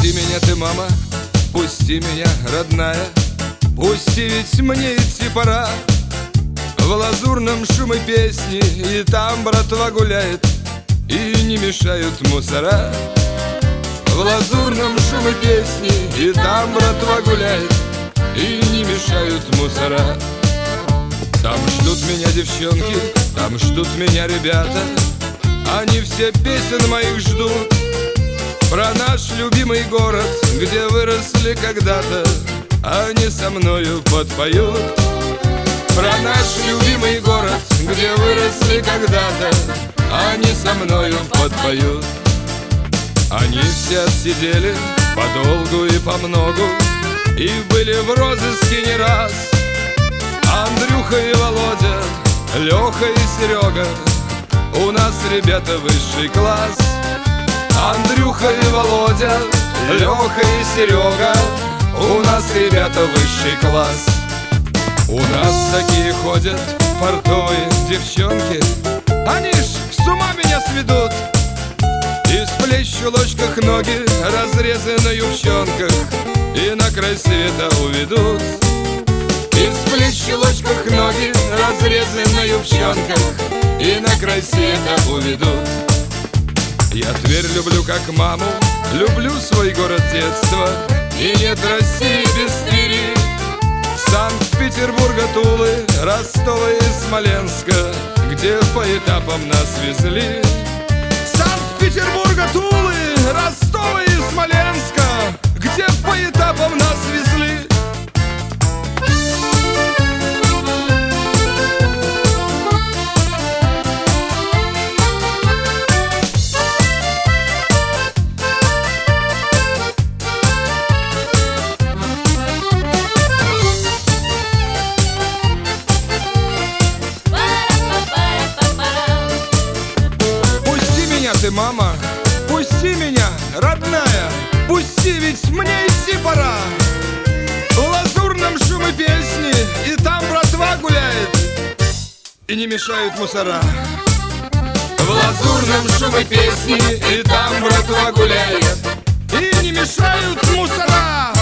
Пусти меня ты, мама, пусти меня, родная. Пусти, ведь мне идти пора. В лазурном шуме песни, и там братва гуляет, и не мешают мусора. В лазурном шуме песни, и там братва гуляет, и не мешают мусора. Там ждут меня девчонки, там ждут меня ребята. Они все песен моих ждут. Про наш любимый город, где выросли когда-то, они со мною подпоют. Про наш любимый город, где выросли когда-то, они со мною подпоют. Они все отсидели подолгу и помногу, и были в розыске не раз. Андрюха и Володя, Леха и Серега, у нас ребята высший класс. Андрюха и Володя, Леха и Серега, у нас ребята высший класс. У нас такие ходят портовые девчонки, они ж с ума меня сведут. И с плеч в чулочках ноги, разрезы на юбчонках, и на край света уведут. И с плеч в чулочках ноги, разрезы на юбчонках, и на край света уведут. Я Тверь люблю как маму, люблю свой город детства, и нет России без Твери. Санкт-Петербурга, Тулы, Ростова и Смоленска, где по этапам нас везли. Санкт-Петербурга, Тулы, Ростова и Смоленска, где по этапам нас везли. Ты, мама, пусти меня, родная, пусти, ведь мне идти пора. В лазурном шуме песни, и там братва гуляет, и не мешают мусора. В лазурном шуме песни, и там братва гуляет, и не мешают мусора.